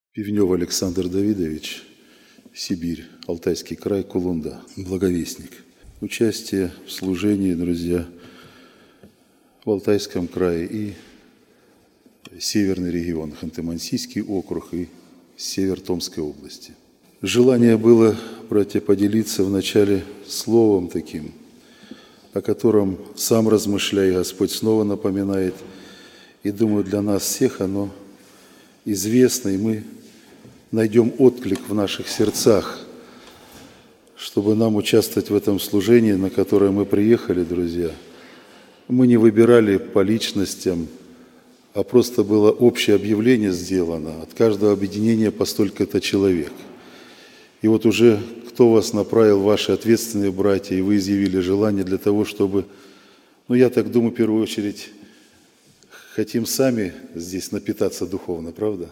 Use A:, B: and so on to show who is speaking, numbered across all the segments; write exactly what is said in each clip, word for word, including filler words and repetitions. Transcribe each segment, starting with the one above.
A: Пивнев Александр Давидович, Сибирь, Алтайский край, Кулунда, благовестник. Участие в служении, друзья, в Алтайском крае и северный регион, Ханты-Мансийский округ и север Томской области. Желание было, братья, поделиться вначале словом таким, о котором сам размышляя, Господь снова напоминает. И думаю, для нас всех оно известно, и мы найдем отклик в наших сердцах, чтобы нам участвовать в этом служении, на которое мы приехали, друзья. Мы не выбирали по личностям, а просто было общее объявление сделано. От каждого объединения по столько-то человек. И вот уже кто вас направил, ваши ответственные братья, и вы изъявили желание для того, чтобы, ну я так думаю, в первую очередь, хотим сами здесь напитаться духовно, правда?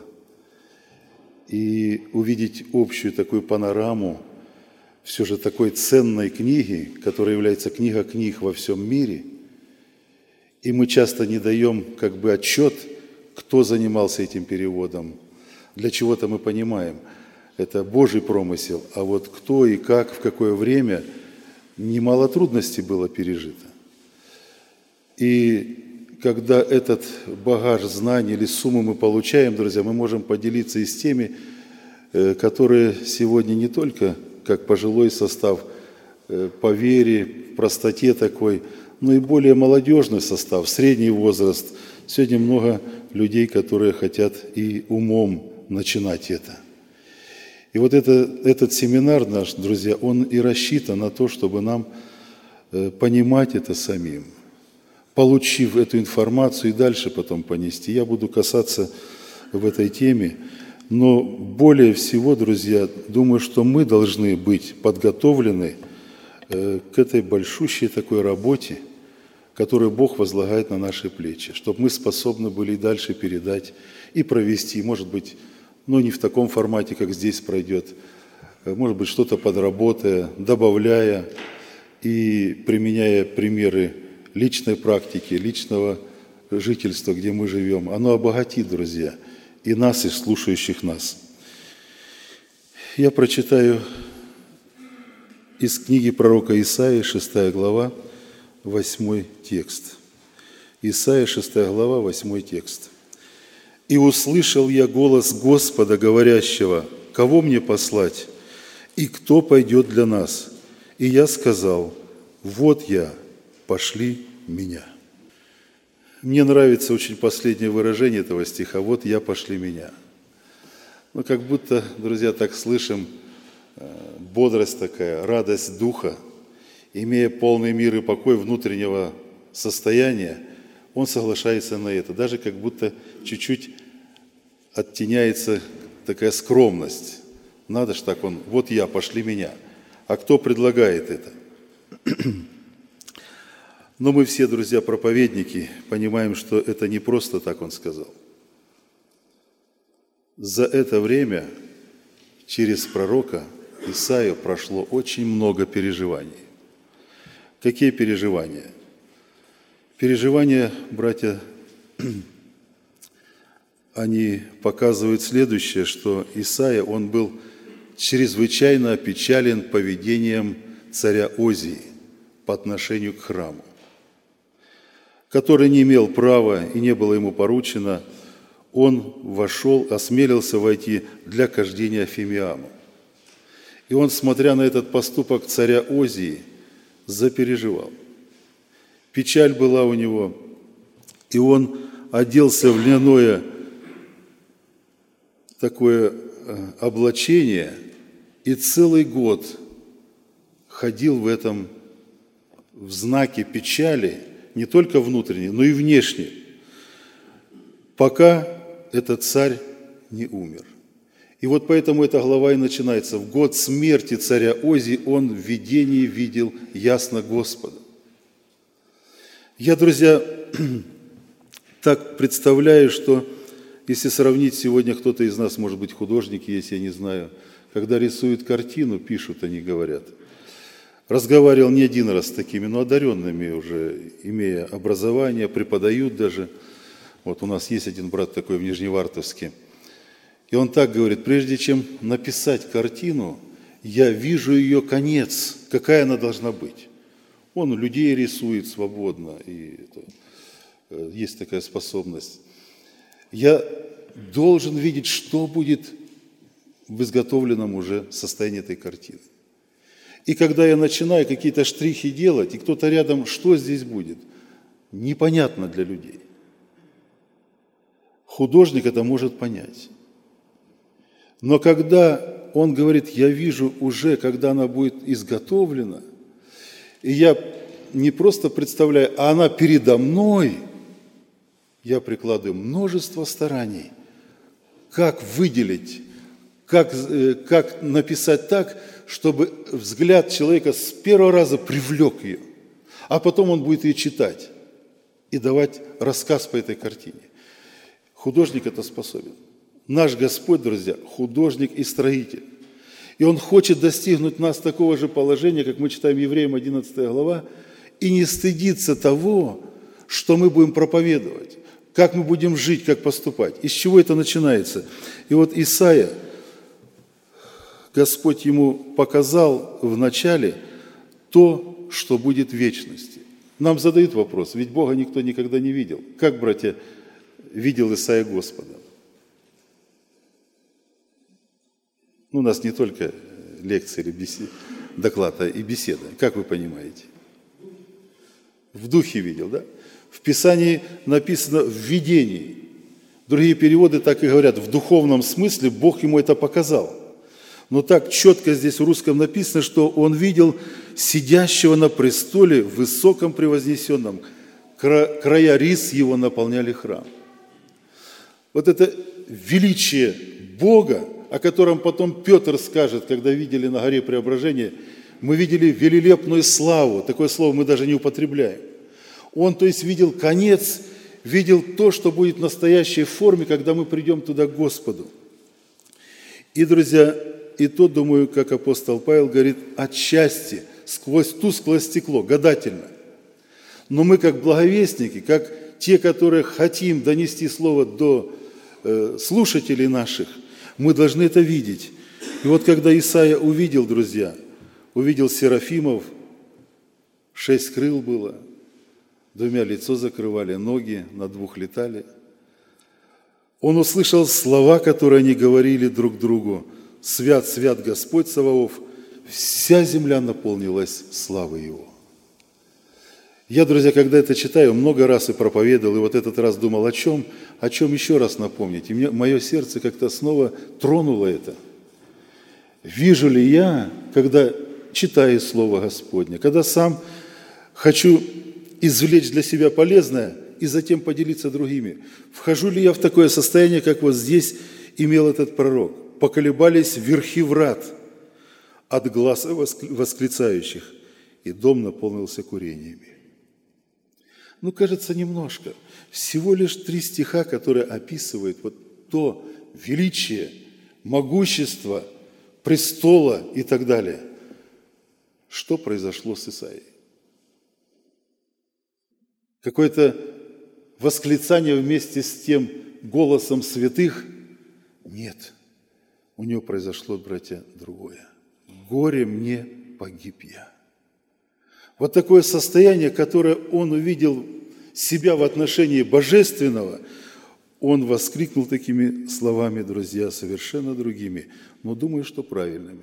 A: И увидеть общую такую панораму все же такой ценной книги, которая является книга книг во всем мире. И мы часто не даем как бы отчет, кто занимался этим переводом. Для чего-то мы понимаем, это Божий промысел, а вот кто и как, в какое время, немало трудностей было пережито. И когда этот багаж знаний или сумму мы получаем, друзья, мы можем поделиться и с теми, которые сегодня не только как пожилой состав по вере, простоте такой, но и более молодежный состав, средний возраст. Сегодня много людей, которые хотят и умом начинать это. И вот это, этот семинар наш, друзья, он и рассчитан на то, чтобы нам понимать это самим, получив эту информацию и дальше потом понести. Я буду касаться в этой теме, но более всего, друзья, думаю, что мы должны быть подготовлены к этой большущей такой работе, которую Бог возлагает на наши плечи, чтобы мы способны были и дальше передать и провести, может быть, но не в таком формате, как здесь пройдет, может быть, что-то подработая, добавляя и применяя примеры личной практики, личного жительства, где мы живем. Оно обогатит, друзья, и нас, и слушающих нас. Я прочитаю из книги пророка Исаии, шестая глава, восьмой текст. Исаия, шестая глава, восьмой текст. «И услышал я голос Господа, говорящего, кого мне послать, и кто пойдет для нас? И я сказал, вот я, пошли меня». Мне нравится очень последнее выражение этого стиха, вот я, пошли меня. Ну, как будто, друзья, так слышим, бодрость такая, радость духа, имея полный мир и покой внутреннего состояния, он соглашается на это. Даже как будто чуть-чуть оттеняется такая скромность. Надо ж так он, вот я, пошли меня. А кто предлагает это? Но мы все, друзья, проповедники, понимаем, что это не просто так он сказал. За это время через пророка Исаию прошло очень много переживаний. Какие переживания? Переживания, братья, они показывают следующее, что Исаия, он был чрезвычайно опечален поведением царя Озии по отношению к храму, который не имел права и не было ему поручено, он вошел, осмелился войти для кождения Фимиаму. И он, смотря на этот поступок царя Озии, запереживал. Печаль была у него, и он оделся в льняное такое облачение, и целый год ходил в этом, в знаке печали, не только внутренней, но и внешней, пока этот царь не умер. И вот поэтому эта глава и начинается. В год смерти царя Озии он в видении видел ясно Господа. Я, друзья, так представляю, что если сравнить сегодня, кто-то из нас, может быть, художники есть, я не знаю, когда рисуют картину, пишут, они говорят. Разговаривал не один раз с такими, но одаренными уже, имея образование, преподают даже. Вот у нас есть один брат такой в Нижневартовске. И он так говорит: прежде чем написать картину, я вижу ее конец, какая она должна быть. Он людей рисует свободно, и это, есть такая способность. Я должен видеть, что будет в изготовленном уже состоянии этой картины. И когда я начинаю какие-то штрихи делать, и кто-то рядом, что здесь будет, непонятно для людей. Художник это может понять. Но когда он говорит: я вижу уже, когда она будет изготовлена, и я не просто представляю, а она передо мной, я прикладываю множество стараний, как выделить, как, как написать так, чтобы взгляд человека с первого раза привлек ее, а потом он будет ее читать и давать рассказ по этой картине. Художник это способен. Наш Господь, друзья, художник и строитель. И Он хочет достигнуть нас такого же положения, как мы читаем Евреям одиннадцатая глава, и не стыдиться того, что мы будем проповедовать, как мы будем жить, как поступать. Из чего это начинается? И вот Исаия, Господь ему показал в начале то, что будет в вечности. Нам задают вопрос, ведь Бога никто никогда не видел. Как, братья, видел Исаия Господа? У нас не только лекции или беседы, доклад, а и беседа. Как вы понимаете? В духе видел, да? В Писании написано «в видении». Другие переводы так и говорят: в духовном смысле Бог ему это показал. Но так четко здесь в русском написано, что он видел сидящего на престоле, высоком превознесенном. Края рис его наполняли храм. Вот это величие Бога, о котором потом Петр скажет, когда видели на горе Преображения, мы видели великолепную славу. Такое слово мы даже не употребляем. Он, то есть, видел конец, видел то, что будет в настоящей форме, когда мы придем туда к Господу. И, друзья, и то, думаю, как апостол Павел говорит, отчасти, сквозь тусклое стекло, гадательно. Но мы, как благовестники, как те, которые хотим донести слово до э, слушателей наших, мы должны это видеть. И вот когда Исаия увидел, друзья, увидел серафимов, шесть крыл было, двумя лицо закрывали, ноги на двух летали. Он услышал слова, которые они говорили друг другу: «Свят, свят Господь Саваоф, вся земля наполнилась славой Его». Я, друзья, когда это читаю, много раз и проповедовал, и вот этот раз думал, о чем, о чем еще раз напомнить. И мне, мое сердце как-то снова тронуло это. Вижу ли я, когда читаю Слово Господне, когда сам хочу извлечь для себя полезное и затем поделиться другими, вхожу ли я в такое состояние, как вот здесь имел этот пророк? Поколебались верхи врат от глаз восклицающих, и дом наполнился курениями. Ну, кажется, немножко. Всего лишь три стиха, которые описывают вот то величие, могущество престола и так далее. Что произошло с Исаией? Какое-то восклицание вместе с тем голосом святых? Нет. У него произошло, братья, другое. Горе мне, погиб я. Вот такое состояние, которое он увидел себя в отношении божественного, он воскликнул такими словами, друзья, совершенно другими, но думаю, что правильными.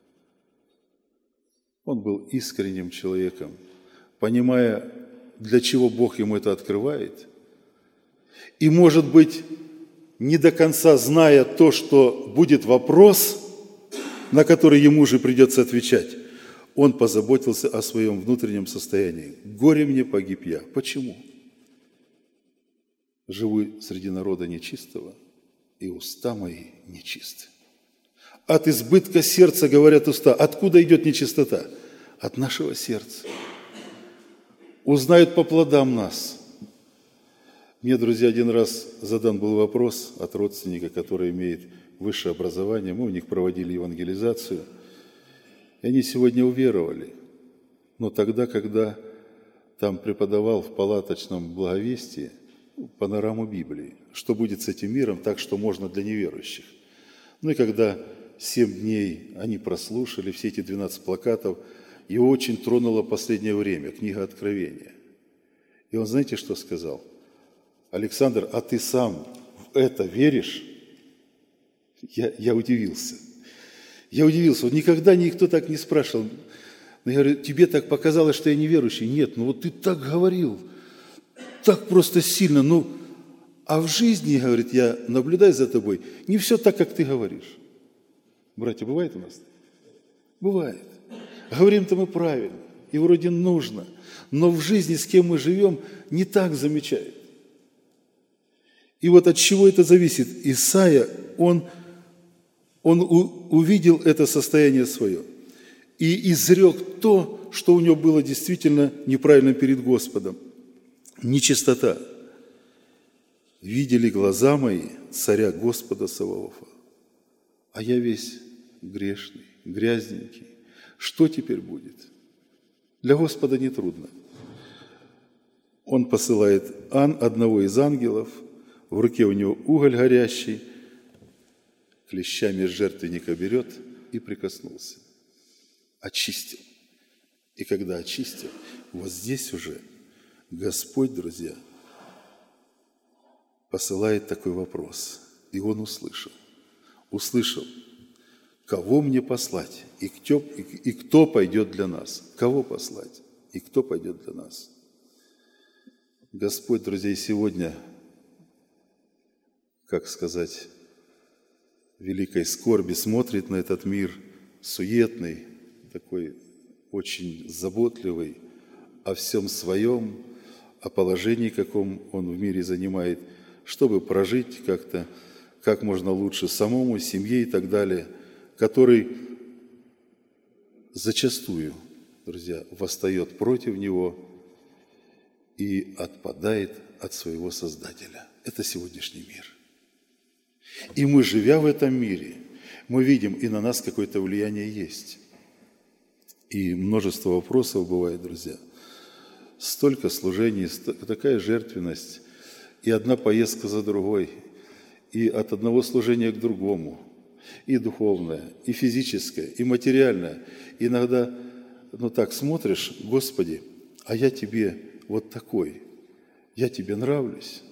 A: Он был искренним человеком, понимая, для чего Бог ему это открывает. И, может быть, не до конца зная то, что будет вопрос, на который ему же придется отвечать, он позаботился о своем внутреннем состоянии. Горе мне, погиб я. Почему? Живу среди народа нечистого, и уста мои нечисты. От избытка сердца говорят уста. Откуда идет нечистота? От нашего сердца. Узнают по плодам нас. Мне, друзья, один раз задан был вопрос от родственника, который имеет высшее образование. Мы у них проводили евангелизацию. И они сегодня уверовали. Но тогда, когда там преподавал в палаточном благовестии панораму Библии, что будет с этим миром, так что можно для неверующих. Ну и когда семь дней они прослушали все эти двенадцать плакатов, его очень тронуло последнее время, книга Откровения. И он, знаете, что сказал? Александр, а ты сам в это веришь? Я, я удивился. Я удивился. Вот никогда никто так не спрашивал. Но я говорю, тебе так показалось, что я неверующий? Нет, ну вот ты так говорил, так просто сильно. Ну, а в жизни, говорит, я наблюдаю за тобой, не все так, как ты говоришь. Братья, бывает у нас? Бывает. Говорим-то мы правильно, и вроде нужно, но в жизни, с кем мы живем, не так замечают. И вот от чего это зависит? Исайя, он, он у, увидел это состояние свое и изрек то, что у него было действительно неправильно перед Господом. Нечистота. Видели глаза мои царя Господа Саваофа, а я весь грешный, грязненький. Что теперь будет? Для Господа нетрудно. Он посылает ан, одного из ангелов, в руке у него уголь горящий, клещами с жертвенника берет и прикоснулся. Очистил. И когда очистил, вот здесь уже Господь, друзья, посылает такой вопрос. И он услышал. Услышал, кого мне послать и кто, и, и кто пойдет для нас. Кого послать и кто пойдет для нас. Господь, друзья, сегодня, как сказать, в великой скорби смотрит на этот мир суетный, такой очень заботливый, о всем своем, о положении, каком он в мире занимает, чтобы прожить как-то, как можно лучше самому, семье и так далее, который зачастую, друзья, восстает против него и отпадает от своего Создателя. Это сегодняшний мир. И мы, живя в этом мире, мы видим, и на нас какое-то влияние есть. И множество вопросов бывает, друзья. Столько служений, такая жертвенность, и одна поездка за другой, и от одного служения к другому, и духовное, и физическое, и материальное. Иногда, ну так смотришь, Господи, а я Тебе вот такой, я Тебе нравлюсь.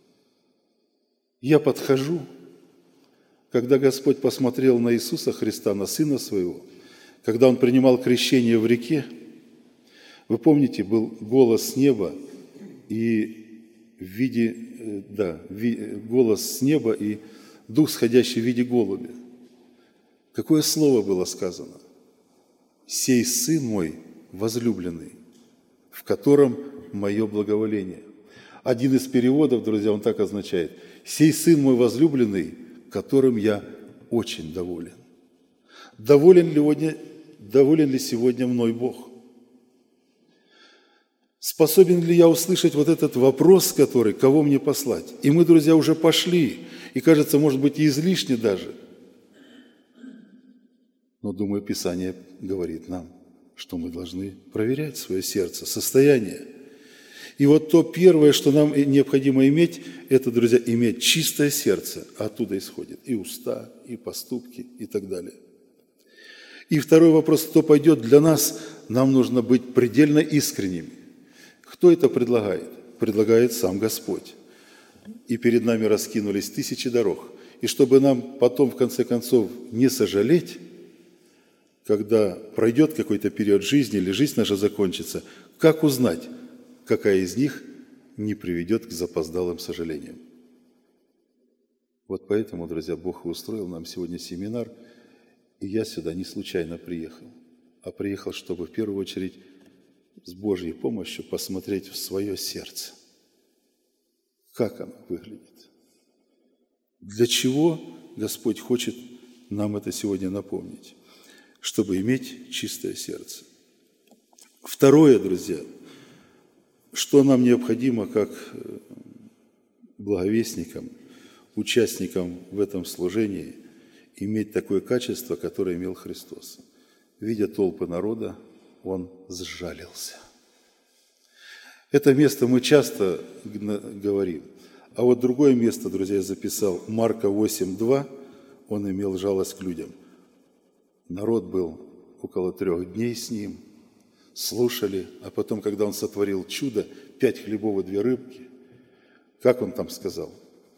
A: Я подхожу, когда Господь посмотрел на Иисуса Христа, на Сына Своего, когда Он принимал крещение в реке, вы помните, был голос с неба, и в виде, да, голос с неба и дух, сходящий в виде голубя. Какое слово было сказано? «Сей Сын мой возлюбленный, в котором мое благоволение». Один из переводов, друзья, он так означает: «Сей Сын мой возлюбленный, которым я очень доволен». Доволен ли, сегодня, доволен ли сегодня мной Бог? Способен ли я услышать вот этот вопрос, который, кого мне послать? И мы, друзья, уже пошли, и кажется, может быть, и излишне даже. Но, думаю, Писание говорит нам, что мы должны проверять свое сердце, состояние. И вот то первое, что нам необходимо иметь, это, друзья, иметь чистое сердце. Оттуда исходит и уста, и поступки, и так далее. И второй вопрос, кто пойдет для нас, нам нужно быть предельно искренними. Кто это предлагает? Предлагает сам Господь. И перед нами раскинулись тысячи дорог. И чтобы нам потом, в конце концов, не сожалеть, когда пройдет какой-то период жизни или жизнь наша закончится, как узнать, какая из них не приведет к запоздалым сожалениям? Вот поэтому, друзья, Бог и устроил нам сегодня семинар, и я сюда не случайно приехал, а приехал, чтобы в первую очередь с Божьей помощью посмотреть в свое сердце, как оно выглядит. Для чего Господь хочет нам это сегодня напомнить? Чтобы иметь чистое сердце. Второе, друзья, что нам необходимо как благовестникам, участникам в этом служении, иметь такое качество, которое имел Христос. Видя толпы народа, Он сжалился. Это место мы часто говорим. А вот другое место, друзья, я записал, Марка восемь два. он имел жалость к людям. Народ был около трех дней с ним, слушали, а потом, когда он сотворил чудо, пять хлебов и две рыбки, как он там сказал?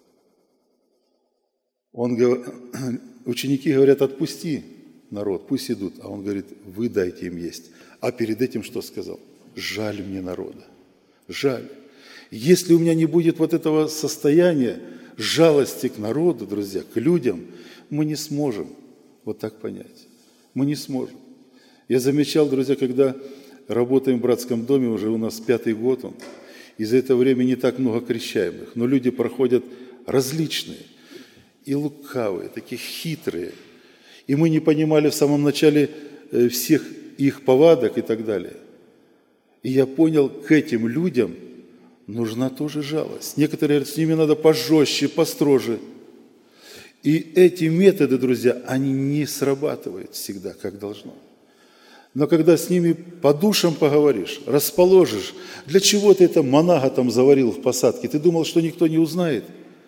A: Он, ученики говорят, отпусти народ, пусть идут. А он говорит, вы дайте им есть. А перед этим что сказал? Жаль мне народа, жаль. Если у меня не будет вот этого состояния жалости к народу, друзья, к людям, мы не сможем вот так понять. Мы не сможем. Я замечал, друзья, когда работаем в братском доме, уже у нас пятый год он, и за это время не так много крещаемых, но люди проходят различные, и лукавые, такие хитрые. И мы не понимали в самом начале всех их повадок и так далее. И я понял, к этим людям нужна тоже жалость. Некоторые говорят, с ними надо пожестче, построже. И эти методы, друзья, они не срабатывают всегда, как должно. Но когда с ними по душам поговоришь, расположишь, для чего ты это монага там заварил в посадке? Ты думал, что никто не узнает?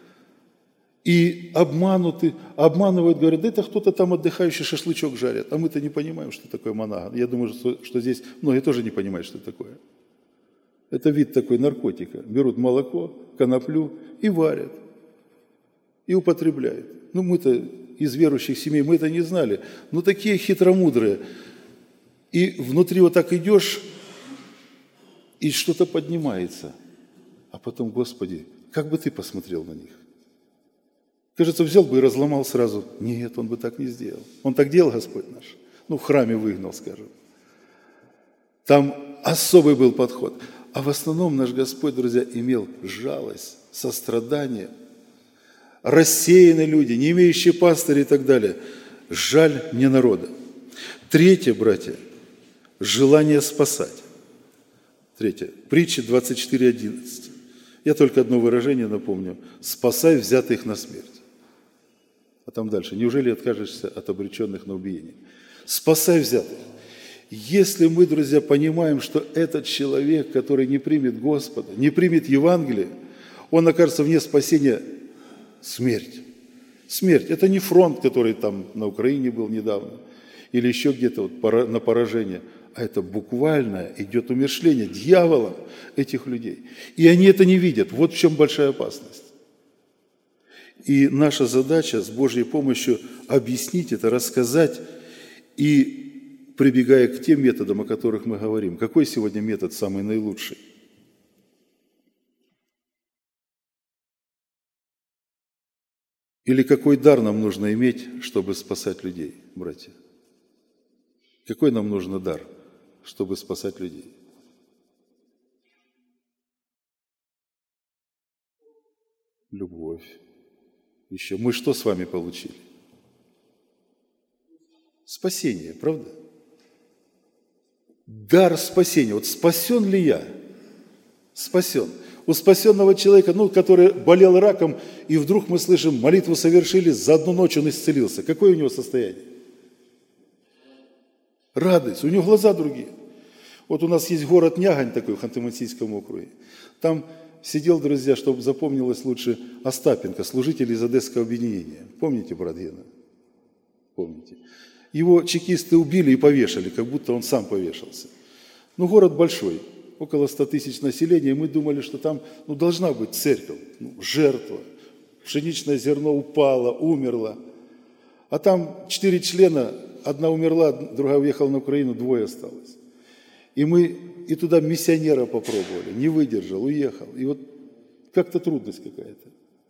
A: И обмануты, обманывают, говорят, да это кто-то там отдыхающий шашлычок жарят, а мы-то не понимаем, что такое монага. Я думаю, что, что здесь многие тоже не понимают, что это такое. Это вид такой наркотика. Берут молоко, коноплю и варят, и употребляют. Ну, мы-то из верующих семей, мы это не знали, но такие хитромудрые. И внутри вот так идешь, и что-то поднимается. А потом, Господи, как бы ты посмотрел на них? Кажется, взял бы и разломал сразу. Нет, он бы так не сделал. Он так делал, Господь наш. Ну, в храме выгнал, скажем. Там особый был подход. А в основном наш Господь, друзья, имел жалость, сострадание. Рассеянные люди, не имеющие пастыря и так далее. Жаль мне народа. Третье, братья, желание спасать. Третье. Притча двадцать четыре одиннадцать. Я только одно выражение напомню. «Спасай взятых на смерть». А там дальше. «Неужели откажешься от обреченных на убиение?» Спасай взятых. Если мы, друзья, понимаем, что этот человек, который не примет Господа, не примет Евангелие, он окажется вне спасения, смерть. Смерть. Это не фронт, который там на Украине был недавно, или еще где-то вот на поражение, а это буквально идет умершление дьяволом этих людей. И они это не видят. Вот в чем большая опасность. И наша задача с Божьей помощью объяснить это, рассказать и прибегая к тем методам, о которых мы говорим. Какой сегодня метод самый наилучший? Или какой дар нам нужно иметь, чтобы спасать людей, братья? Какой нам нужен дар, чтобы спасать людей? Любовь. Еще мы что с вами получили? Спасение, правда? Дар спасения. Вот спасен ли я? Спасен. У спасенного человека, ну, который болел раком, и вдруг мы слышим, молитву совершили, за одну ночь он исцелился. Какое у него состояние? Радость. У него глаза другие. Вот у нас есть город Нягань такой в Ханты-Мансийском округе. Там сидел, друзья, чтобы запомнилось лучше, Остапенко, служитель из Одесского объединения. Помните, брат Гена? Помните. Его чекисты убили и повешали, как будто он сам повешался. Ну, город большой, около ста тысяч населения, и мы думали, что там ну, должна быть церковь, ну, жертва. Пшеничное зерно упало, умерло. А там четыре члена, одна умерла, другая уехала на Украину, двое осталось. И мы и туда миссионера попробовали, не выдержал, уехал. И вот как-то трудность какая-то.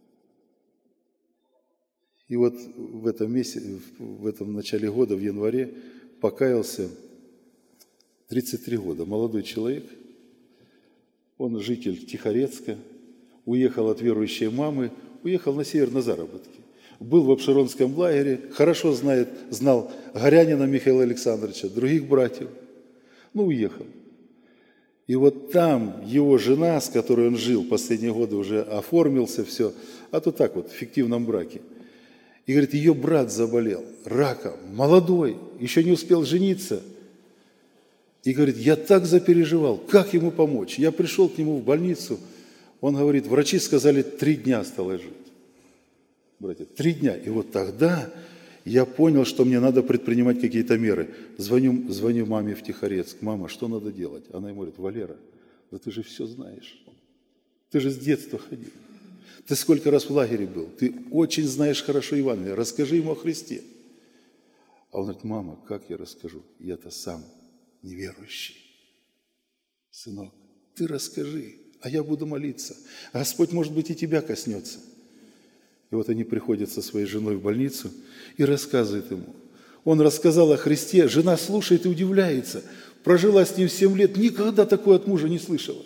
A: И вот в этом месяце, в этом начале года, в январе, покаялся тридцать три года, молодой человек. Он житель Тихорецка, уехал от верующей мамы, уехал на север на заработки. Был в Обширонском лагере, хорошо знает, знал Горянина Михаила Александровича, других братьев. Ну, уехал. И вот там его жена, с которой он жил последние годы, уже оформился, все, а то так вот, в фиктивном браке. И говорит, ее брат заболел раком, молодой, еще не успел жениться. И говорит, я так запереживал, как ему помочь? Я пришел к нему в больницу, он говорит, врачи сказали, три дня осталось жить. братья, три дня. И вот тогда я понял, что мне надо предпринимать какие-то меры. Звоню, звоню маме в Тихорецк. Мама, что надо делать? Она ему говорит, Валера, да ты же все знаешь. Ты же с детства ходил. Ты сколько раз в лагере был. Ты очень знаешь хорошо Евангелие. Расскажи ему о Христе. А он говорит, мама, как я расскажу? Я-то сам неверующий. Сынок, ты расскажи, а я буду молиться. Господь, может быть, и тебя коснется. И вот они приходят со своей женой в больницу и рассказывают ему. Он рассказал о Христе, жена слушает и удивляется. Прожила с ним семь лет, никогда такое от мужа не слышала.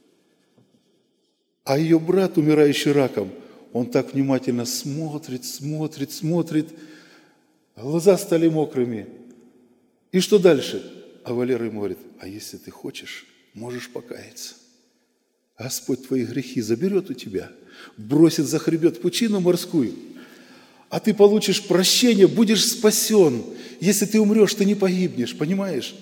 A: А ее брат, умирающий раком, он так внимательно смотрит, смотрит, смотрит. Глаза стали мокрыми. И что дальше? А Валера ему говорит, а если ты хочешь, можешь покаяться. Господь твои грехи заберет у тебя, бросит за хребет в пучину морскую, а ты получишь прощение, будешь спасен. Если ты умрешь, ты не погибнешь, понимаешь?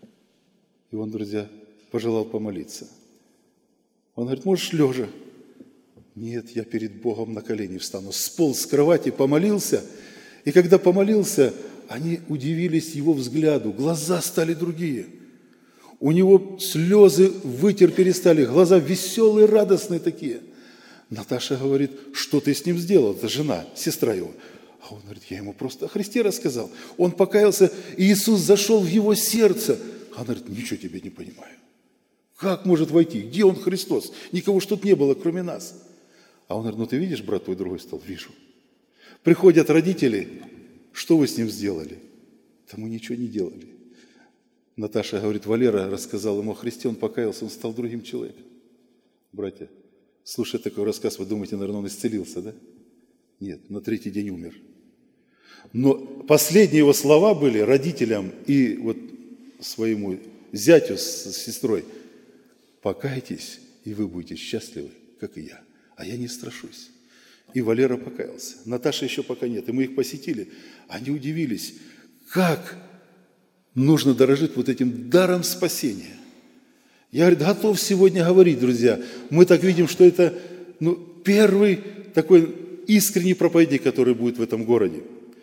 A: И он, друзья, пожелал помолиться. Он говорит, можешь лежа? Нет, я перед Богом на колени встану. Сполз с кровати, помолился. И когда помолился, они удивились его взгляду. Глаза стали другие. У него слезы вытер перестали. Глаза веселые, радостные такие. Наташа говорит, что ты с ним сделал? Это жена, сестра его. А он говорит, я ему просто о Христе рассказал. Он покаялся, и Иисус зашел в его сердце. А она говорит, ничего тебе не понимаю. Как может войти? Где он, Христос? Никого ж тут не было, кроме нас. А он говорит, ну ты видишь, брат твой другой стал? Вижу. Приходят родители, что вы с ним сделали? Да мы ничего не делали. Наташа говорит, Валера рассказал ему о Христе, он покаялся, он стал другим человеком. Братья, слушая такой рассказ, вы думаете, наверное, он исцелился, да? Нет, на третий день умер. Но последние его слова были родителям и вот своему зятю с сестрой, покайтесь, и вы будете счастливы, как и я. А я не страшусь. И Валера покаялся. Наташи еще пока нет. И мы их посетили. Они удивились, как нужно дорожить вот этим даром спасения. Я, говорит, готов сегодня говорить, друзья. Мы так видим, что это ну, первый такой искренний проповедник, который будет в этом городе.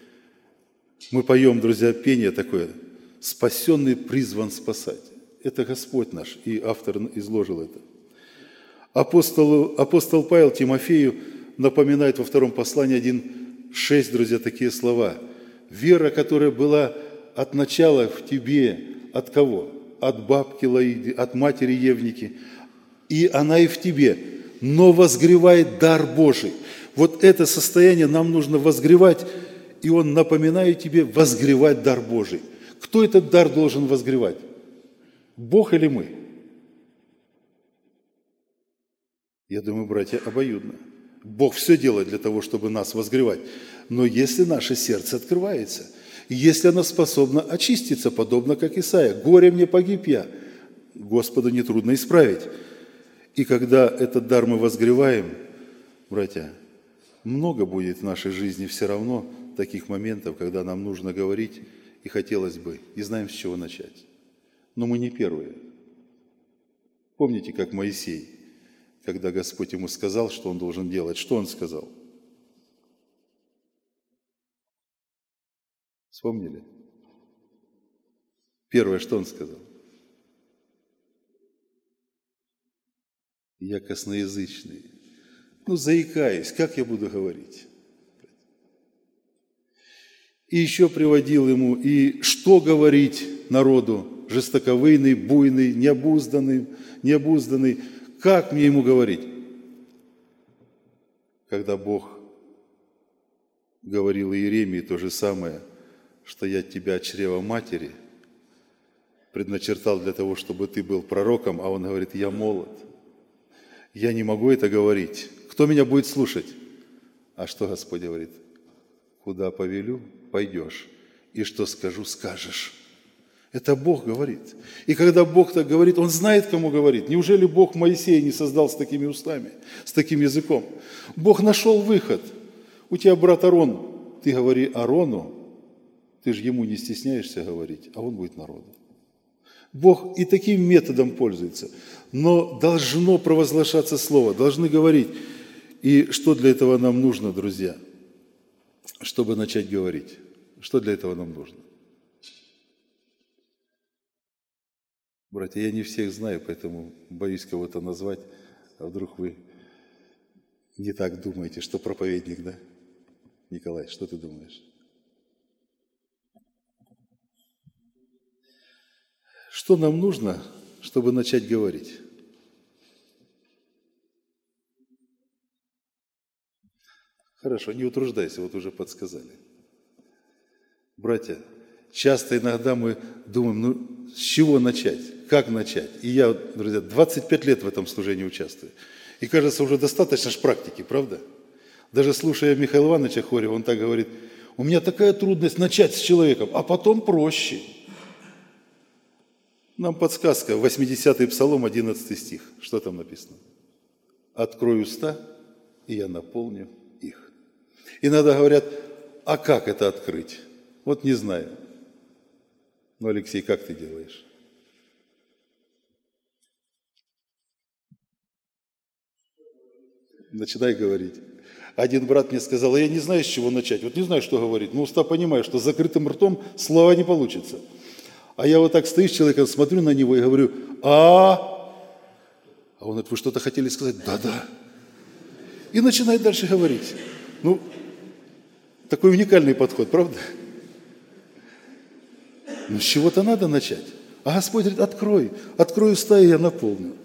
A: Мы поем, друзья, пение такое. «Спасенный призван спасать». Это Господь наш, и автор изложил это. Апостол, апостол Павел Тимофею напоминает во втором послании один шесть, друзья, такие слова. «Вера, которая была от начала в тебе, от кого? От бабки Лаиды, от матери Евники, и она и в тебе, но возгревает дар Божий». Вот это состояние нам нужно возгревать, и он напоминает тебе возгревать дар Божий. Кто этот дар должен возгревать? Бог или мы? Я думаю, братья, обоюдно. Бог все делает для того, чтобы нас возгревать. Но если наше сердце открывается, если оно способно очиститься, подобно как Исаия, «Горе мне, погиб я», Господу нетрудно исправить. И когда этот дар мы возгреваем, братья, много будет в нашей жизни все равно таких моментов, когда нам нужно говорить, и хотелось бы, и знаем, с чего начать. Но мы не первые. Помните, как Моисей, когда Господь ему сказал, что он должен делать, что он сказал? Вспомнили? Первое, что он сказал? Я косноязычный. Ну, заикаюсь, как я буду говорить? И еще приводил ему, и что говорить народу? Жестоковыйный, буйный, необузданный, необузданный. Как мне ему говорить? Когда Бог говорил Иеремии то же самое, что я тебя от чрева матери предначертал для того, чтобы ты был пророком, а он говорит, я молод. Я не могу это говорить. Кто меня будет слушать? А что Господь говорит? Куда повелю, пойдешь. И что скажу, скажешь. Это Бог говорит. И когда Бог так говорит, Он знает, кому говорит. Неужели Бог Моисея не создал с такими устами, с таким языком? Бог нашел выход. У тебя брат Арон. Ты говори Арону, ты же ему не стесняешься говорить, а он будет народу. Бог и таким методом пользуется. Но должно провозглашаться Слово, должны говорить. И что для этого нам нужно, друзья? чтобы начать говорить. Что для этого нам нужно? Братья, я не всех знаю, поэтому боюсь кого-то назвать, а вдруг вы не так думаете, что проповедник, да? Николай, что ты думаешь? Что нам нужно, чтобы начать говорить? Хорошо, не утруждайся, вот уже подсказали. Братья, часто иногда мы думаем, ну, с чего начать, как начать? И я, друзья, двадцать пять лет в этом служении участвую. И кажется, уже достаточно ж практики, правда? Даже слушая Михаила Ивановича Хорева, он так говорит, у меня такая трудность начать с человеком, а потом проще. Нам подсказка, восьмидесятый Псалом, одиннадцатый стих. Что там написано? «Открой уста, и я наполню их». Иногда говорят, а как это открыть? Вот не знаю. Ну, Алексей, как ты делаешь? Начинай говорить. Один брат мне сказал, я не знаю, с чего начать. Вот не знаю, что говорить. Но уста понимаю, что с закрытым ртом слова не получится. А я вот так стою с человеком, смотрю на него и говорю, а А он говорит, вы что-то хотели сказать? Да-да. И начинает дальше говорить. Ну, такой уникальный подход, правда? Ну, с чего-то надо начать. А Господь говорит, открой, открой уста, и я наполню.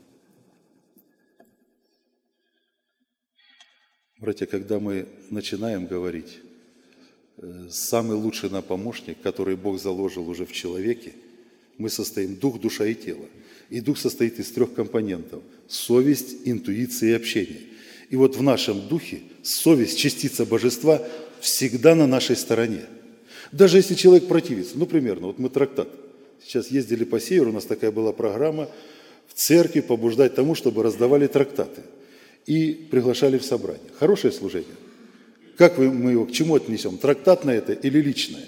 A: Братья, когда мы начинаем говорить, самый лучший нам помощник, который Бог заложил уже в человеке, мы состоим дух, душа и тело. И дух состоит из трех компонентов – совесть, интуиция и общение. И вот в нашем духе совесть, частица божества, всегда на нашей стороне. Даже если человек противится, ну, примерно, вот мы трактат. Сейчас ездили по северу, у нас такая была программа в церкви побуждать тому, чтобы раздавали трактаты. И приглашали в собрание. Хорошее служение. Как мы его, к чему отнесем? Трактатное это или личное?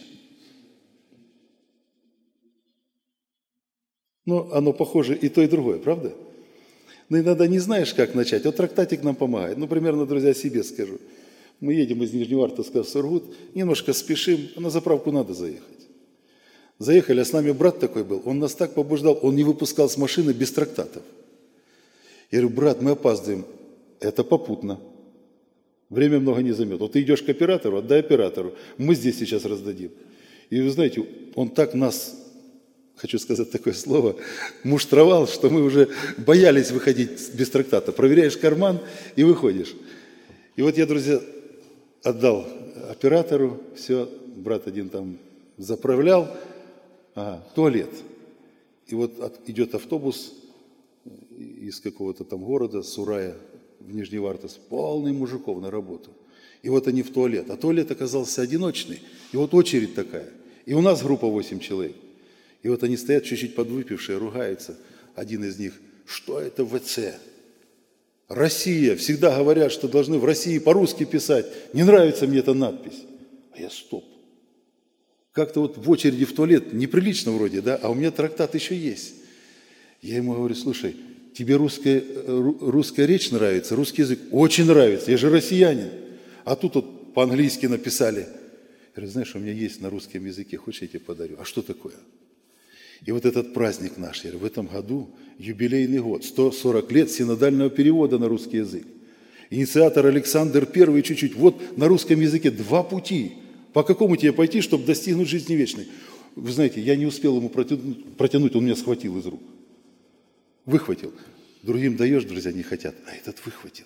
A: Ну, оно похоже и то, и другое, правда? Но иногда не знаешь, как начать. Вот трактатик нам помогает. Ну, примерно, друзья, себе скажу. Мы едем из Нижневартовска в Сургут, немножко спешим, а на заправку надо заехать. Заехали, а с нами брат такой был, он нас так побуждал, он не выпускал с машины без трактатов. Я говорю, брат, мы опаздываем. Это попутно. Время много не займет. Вот ты идешь к оператору, отдай оператору. Мы здесь сейчас раздадим. И вы знаете, он так нас, хочу сказать такое слово, муштровал, что мы уже боялись выходить без трактата. Проверяешь карман и выходишь. И вот я, друзья, отдал оператору, все, брат один там заправлял, ага, туалет. И вот идет автобус из какого-то там города, Сурая, в Нижневартовск, полный мужиков на работу. И вот они в туалет. А туалет оказался одиночный. И вот очередь такая. И у нас группа восемь человек. И вот они стоят чуть-чуть подвыпившие, ругаются. Один из них, что это ВЦ? Россия. Всегда говорят, что должны в России по-русски писать. Не нравится мне эта надпись. А я стоп. Как-то вот в очереди в туалет, неприлично вроде, да? А у меня трактат еще есть. Я ему говорю, слушай, тебе русская, русская речь нравится, русский язык? Очень нравится, я же россиянин. А тут вот по-английски написали. Я говорю, знаешь, у меня есть на русском языке, хочешь, я тебе подарю? А что такое? И вот этот праздник наш, я говорю, в этом году юбилейный год, сто сорок лет синодального перевода на русский язык. Инициатор Александр Первый чуть-чуть. Вот на русском языке два пути. По какому тебе пойти, чтобы достигнуть жизни вечной? Вы знаете, я не успел ему протянуть, он меня схватил из рук. Выхватил. Другим даешь, друзья, не хотят, а этот выхватил.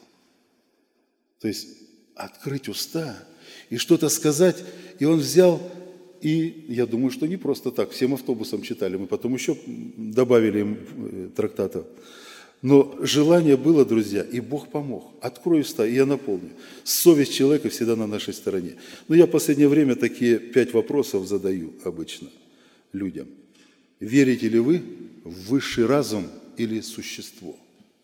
A: То есть открыть уста и что-то сказать, и он взял, и я думаю, что не просто так, всем автобусом читали, мы потом еще добавили им трактатов. Но желание было, друзья, и Бог помог. Открой уста, и я наполню. Совесть человека всегда на нашей стороне. Но я в последнее время такие пять вопросов задаю обычно людям. Верите ли вы в высший разум или существо?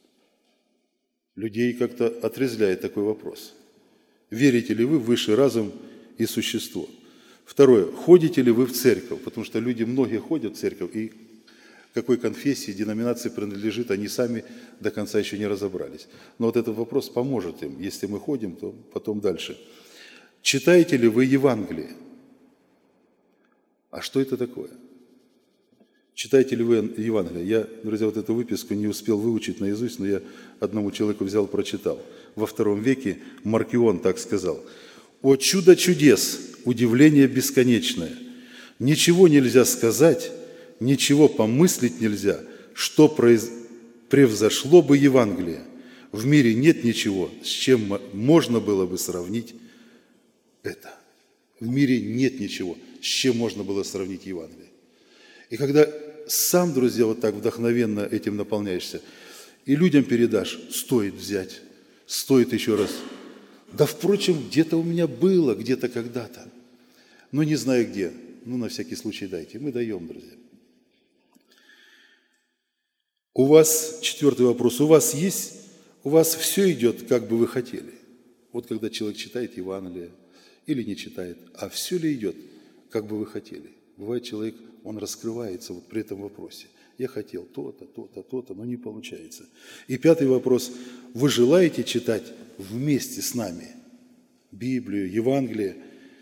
A: Людей как-то отрезвляет такой вопрос. Верите ли вы в высший разум и существо? Второе. Ходите ли вы в церковь? Потому что люди, многие ходят в церковь, и какой конфессии, деноминации принадлежит, они сами до конца еще не разобрались. Но вот этот вопрос поможет им. Если мы ходим, то потом дальше. Читаете ли вы Евангелие? А что это такое? Читаете ли вы Евангелие? Я, друзья, вот эту выписку не успел выучить наизусть, но я одному человеку взял, прочитал. Во втором веке Маркион так сказал: «О чудо чудес, удивление бесконечное! Ничего нельзя сказать, ничего помыслить нельзя, что произ... превзошло бы Евангелие. В мире нет ничего, с чем можно было бы сравнить это». В мире нет ничего, с чем можно было сравнить Евангелие. И когда сам, друзья, вот так вдохновенно этим наполняешься, и людям передашь, стоит взять, стоит еще раз. Да, впрочем, где-то у меня было, где-то когда-то, но не знаю где. Ну, на всякий случай дайте. Мы даем, друзья. У вас, четвертый вопрос, у вас есть, у вас все идет, как бы вы хотели. Вот когда человек читает Евангелие или не читает, а все ли идет, как бы вы хотели. Бывает, человек, он раскрывается вот при этом вопросе. Я хотел то-то, то-то, то-то, но не получается. И пятый вопрос. Вы желаете читать вместе с нами Библию, Евангелие,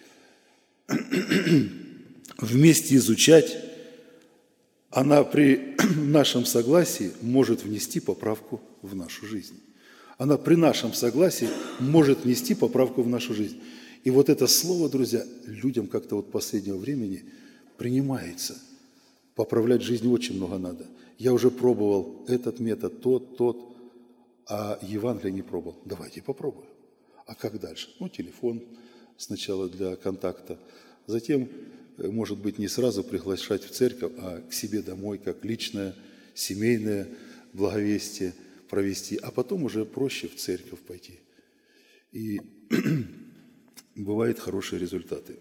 A: вместе изучать? Она при нашем согласии может внести поправку в нашу жизнь. Она при нашем согласии может внести поправку в нашу жизнь. И вот это слово, друзья, людям как-то вот последнего времени принимается. Поправлять жизнь очень много надо. Я уже пробовал этот метод, тот, тот, а Евангелие не пробовал. Давайте попробуем. А как дальше? Ну, телефон сначала для контакта. Затем, может быть, не сразу приглашать в церковь, а к себе домой, как личное, семейное благовестие провести. А потом уже проще в церковь пойти. И бывают хорошие результаты.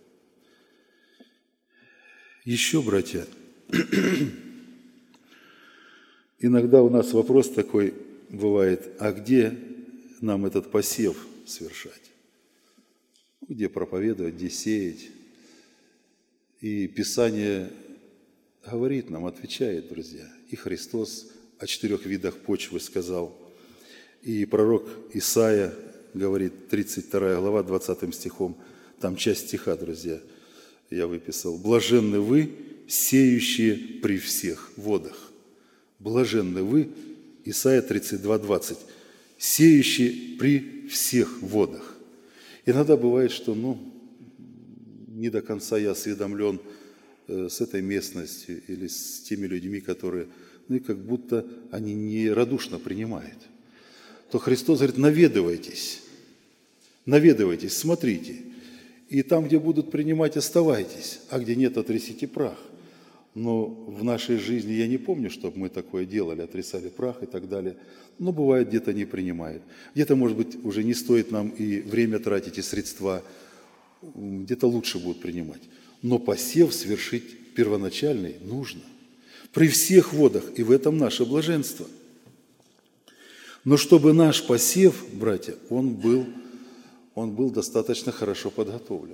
A: Еще, братья, иногда у нас вопрос такой бывает: а где нам этот посев совершать? Где проповедовать, где сеять? И Писание говорит нам, отвечает, друзья. И Христос о четырех видах почвы сказал. И пророк Исаия говорит, тридцать вторая глава, двадцатым стихом, там часть стиха, друзья, я выписал. «Блаженны вы, сеющие при всех водах». Блаженны вы, Исайя тридцать два, двадцать, сеющие при всех водах. Иногда бывает, что, ну, не до конца я осведомлен с этой местностью или с теми людьми, которые, ну, и как будто они не радушно принимают. То Христос говорит: наведывайтесь, наведывайтесь, смотрите. И там, где будут принимать, оставайтесь, а где нет, отрясите прах. Но в нашей жизни я не помню, чтобы мы такое делали, отрясали прах и так далее. Но бывает, где-то не принимают. Где-то, может быть, уже не стоит нам и время тратить, и средства. Где-то лучше будут принимать. Но посев совершить первоначальный нужно. При всех водах, и в этом наше блаженство. Но чтобы наш посев, братья, он был... он был достаточно хорошо подготовлен.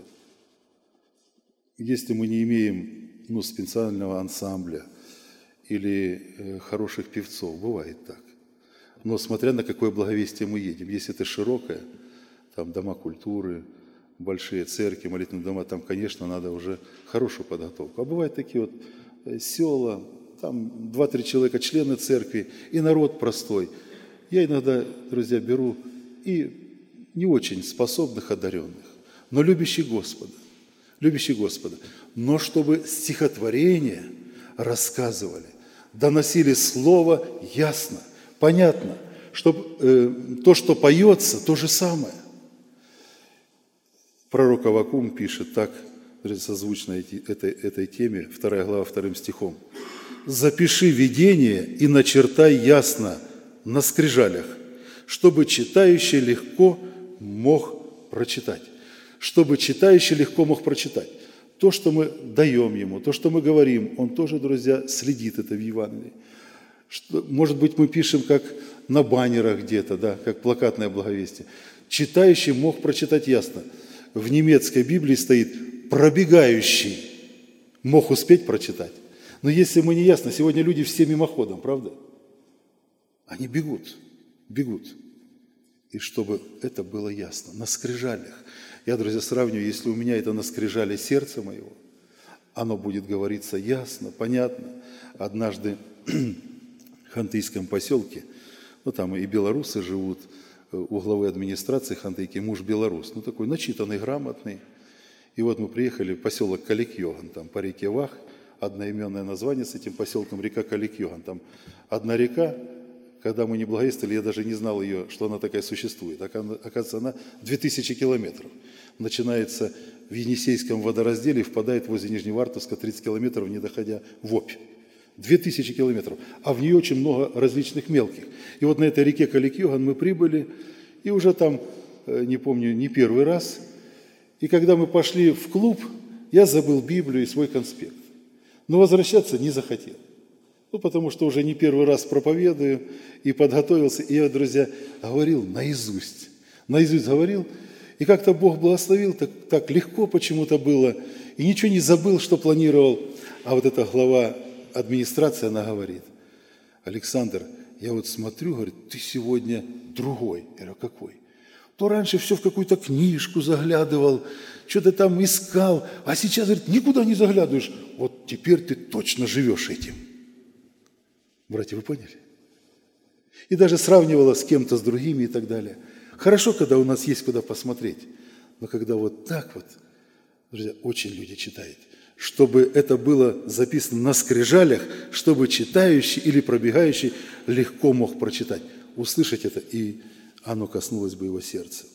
A: Если мы не имеем, ну, специального ансамбля или э, хороших певцов, бывает так. Но смотря на какое благовестие мы едем, если это широкое, там дома культуры, большие церкви, молитвенные дома, там, конечно, надо уже хорошую подготовку. А бывают такие вот села, там два-три человека, члены церкви, и народ простой. Я иногда, друзья, беру и не очень способных, одаренных, но любящих Господа, любящих Господа, но чтобы стихотворения рассказывали, доносили слово ясно, понятно, чтобы э, то, что поется, то же самое. Пророк Аввакум пишет так, созвучно этой, этой теме, вторая глава, вторым стихом: «Запиши видение и начертай ясно на скрижалях, чтобы читающий легко мог прочитать». Чтобы читающий легко мог прочитать. То, что мы даем ему, то, что мы говорим, он тоже, друзья, следит это в Евангелии. Что, может быть, мы пишем как на баннерах где-то, да, как плакатное благовестие. Читающий мог прочитать ясно. В немецкой Библии стоит «пробегающий мог успеть прочитать». Но если мы не ясно, сегодня люди все мимоходом, правда? Они бегут, бегут. И чтобы это было ясно, на скрижалях. Я, друзья, сравниваю, если у меня это на скрижале сердца моего, оно будет говориться ясно, понятно. Однажды в хантыйском поселке, ну там и белорусы живут, у главы администрации Хантыйки муж белорус, ну такой начитанный, грамотный. И вот мы приехали в поселок Калик-Йоган, там по реке Вах, одноименное название с этим поселком, река Калик-Йоган. Там одна река, когда мы не благовествовали, я даже не знал ее, что она такая существует. Оказывается, она две тысячи километров. Начинается в Енисейском водоразделе и впадает возле Нижневартовска тридцать километров, не доходя в Обь. Две тысячи километров. А в нее очень много различных мелких. И вот на этой реке Калик-Йоган мы прибыли, и уже там, не помню, не первый раз. И когда мы пошли в клуб, я забыл Библию и свой конспект. Но возвращаться не захотел. Ну, потому что уже не первый раз проповедую и подготовился. И я, друзья, говорил наизусть. Наизусть говорил. И как-то Бог благословил, так, так легко почему-то было. И ничего не забыл, что планировал. А вот эта глава администрации, она говорит: Александр, я вот смотрю, говорит, ты сегодня другой. Я говорю, какой? То раньше все в какую-то книжку заглядывал, что-то там искал, а сейчас, говорит, никуда не заглядываешь. Вот теперь ты точно живешь этим. Братья, вы поняли? И даже сравнивала с кем-то, с другими и так далее. Хорошо, когда у нас есть куда посмотреть, но когда вот так вот, друзья, очень люди читают, чтобы это было записано на скрижалях, чтобы читающий или пробегающий легко мог прочитать, услышать это, и оно коснулось бы его сердца.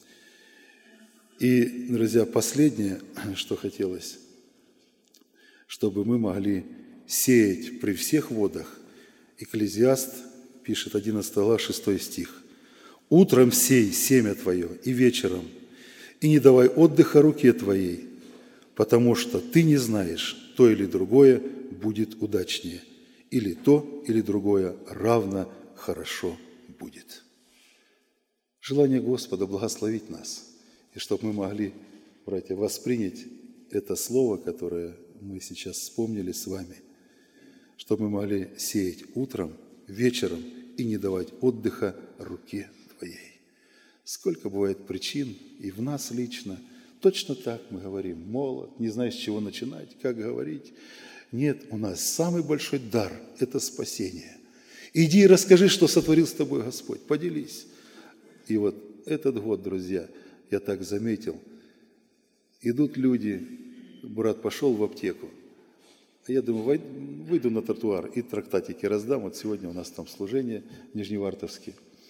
A: И, друзья, последнее, что хотелось, чтобы мы могли сеять при всех водах. Экклезиаст пишет, одиннадцатая глава, шестой стих. «Утром сей семя твое, и вечером, и не давай отдыха руке твоей, потому что ты не знаешь, то или другое будет удачнее, или то, или другое равно хорошо будет». Желание Господа благословить нас, и чтобы мы могли, братья, воспринять это слово, которое мы сейчас вспомнили с вами, чтобы мы могли сеять утром, вечером и не давать отдыха руке твоей. Сколько бывает причин и в нас лично. Точно так мы говорим: молод, не знаешь, с чего начинать, как говорить. Нет, у нас самый большой дар – это спасение. Иди и расскажи, что сотворил с тобой Господь, поделись. И вот этот год, друзья, я так заметил, идут люди, брат пошел в аптеку, а я думаю, выйду на тротуар и трактатики раздам. Вот сегодня у нас там служение в Нижневартовске.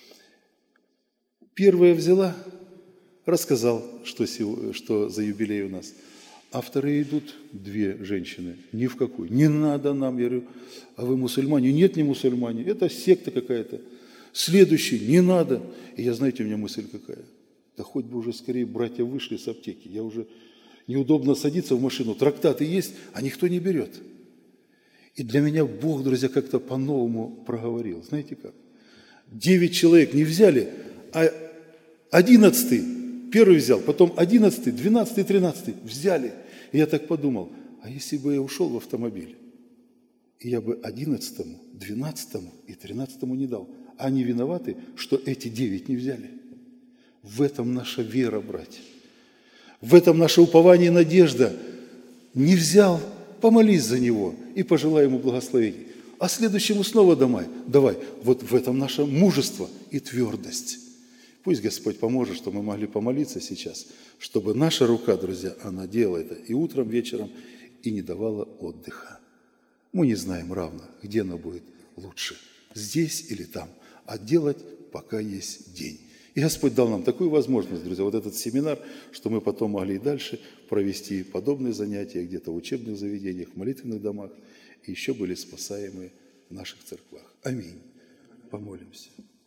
A: Первая взяла, рассказал, что, что за юбилей у нас. А вторые идут, две женщины, ни в какую. Не надо нам, я говорю, а вы мусульмане? Нет, не мусульмане, это секта какая-то. Следующий, не надо. И я, знаете, у меня мысль какая? Да хоть бы уже скорее братья вышли с аптеки. Я уже неудобно садиться в машину. Трактаты есть, а никто не берет. И для меня Бог, друзья, как-то по-новому проговорил. Знаете как? Девять человек не взяли, а одиннадцатый первый взял, потом одиннадцатый, двенадцатый, тринадцатый взяли. И я так подумал, а если бы я ушел в автомобиль, и я бы одиннадцатому, двенадцатому и тринадцатому не дал, а они виноваты, что эти девять не взяли. В этом наша вера, братья. В этом наше упование и надежда. Не взял, помолись за него и пожелай ему благословений. А следующему снова давай. давай. Вот в этом наше мужество и твердость. Пусть Господь поможет, чтобы мы могли помолиться сейчас, чтобы наша рука, друзья, она делала это и утром, вечером, и не давала отдыха. Мы не знаем равно, где оно будет лучше, здесь или там, а делать, пока есть день. И Господь дал нам такую возможность, друзья, вот этот семинар, что мы потом могли и дальше провести подобные занятия где-то в учебных заведениях, в молитвенных домах, и еще были спасаемые в наших церквах. Аминь. Помолимся.